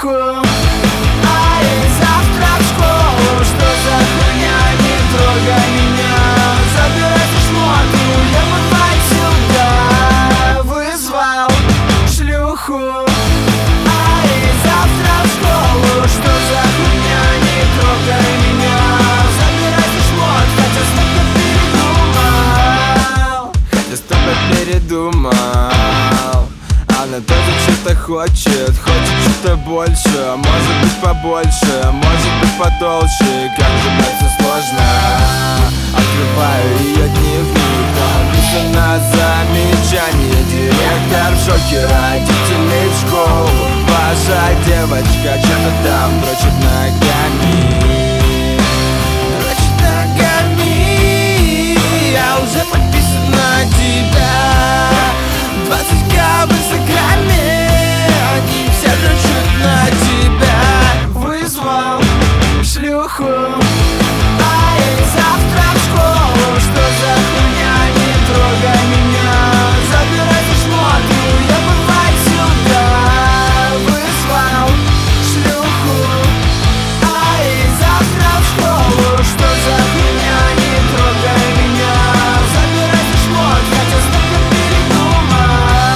шлюху. Ай, завтра в школу, что за хуйня, не трогай меня. Забирайте шмотку, я бывает сюда. Вызвал шлюху. Ай, завтра в школу, что за хуйня, не трогай меня. Забирайте шмот, хотя столько передумал. Она тоже что-то хочет что-то больше. Может быть побольше, может быть подольше. Как же это сложно. Открываю ее дневник, там написано замечание. Директор в шоке, родителей в школу. Ваша девочка что-то там дрочит ногами. Дрочит ногами. Я уже подписан на тебя. 20К в инстаграме. Они все дрочат на тебя. Вызвал шлюху. Ай, завтра в школу, что за хуйня, не трогай меня. Забирайте шмотку, я бывает сюда. Вызвал шлюху. Ай, завтра в школу, что за хуйня, не трогай меня. Забирайте шмот, хотя столько передумал.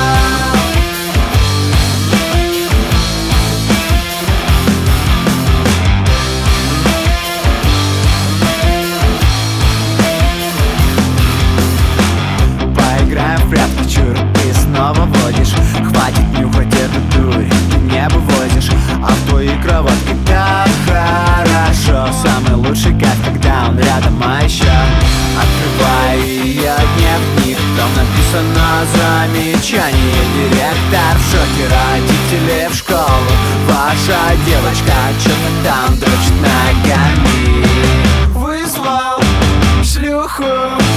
Поиграем в прятки, чур, ты снова водишь. Хватит нюхать эту дурь, ты не вывозишь. А в твоей кроватке так хорошо. Самый лучший кайф, когда он рядом, а еще открывай ее дневник, там написано замечание. Директор в шоке, родители в школу. Ваша девочка что-то там дрочит ногами. Вызвал шлюху.